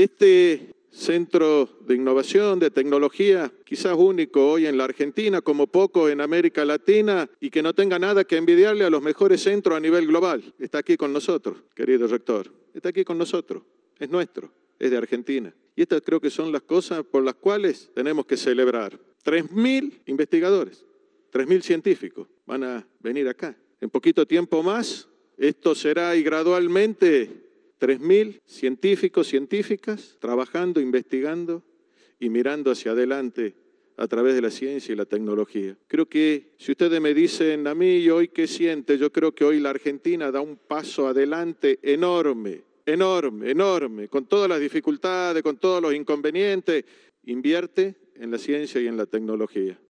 Este centro de innovación, de tecnología, quizás único hoy en la Argentina, como poco en América Latina, y que no tenga nada que envidiarle a los mejores centros a nivel global. Está aquí con nosotros, querido rector. Está aquí con nosotros. Es nuestro, es de Argentina. Y estas creo que son las cosas por las cuales tenemos que celebrar. 3.000 investigadores, 3.000 científicos van a venir acá. En poquito tiempo más, esto será y gradualmente 3.000 científicos, científicas, trabajando, investigando y mirando hacia adelante a través de la ciencia y la tecnología. Creo que si ustedes me dicen a mí, hoy qué siente, yo creo que hoy la Argentina da un paso adelante enorme, enorme, enorme, con todas las dificultades, con todos los inconvenientes, invierte en la ciencia y en la tecnología.